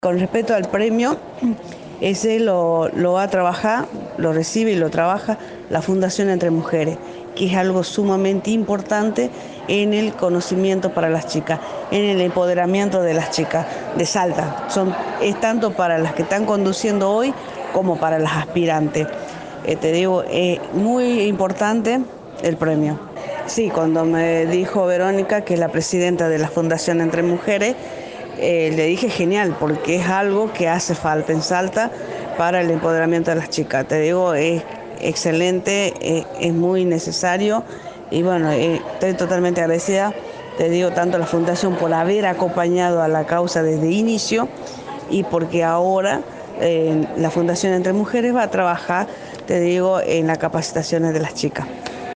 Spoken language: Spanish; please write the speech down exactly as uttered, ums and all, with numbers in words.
Con respecto al premio, ese lo, lo va a trabajar, lo recibe y lo trabaja la Fundación Entre Mujeres, que es algo sumamente importante en el conocimiento para las chicas, en el empoderamiento de las chicas de Salta. Son, es tanto para las que están conduciendo hoy como para las aspirantes. Eh, te digo, es muy importante el premio. Sí, cuando me dijo Verónica, que es la presidenta de la Fundación Entre Mujeres, eh, le dije genial, porque es algo que hace falta en Salta para el empoderamiento de las chicas. Te digo, es excelente, eh, es muy necesario y bueno, eh, estoy totalmente agradecida, te digo, tanto a la Fundación por haber acompañado a la causa desde inicio y porque ahora eh, la Fundación Entre Mujeres va a trabajar, te digo, en las capacitaciones de las chicas.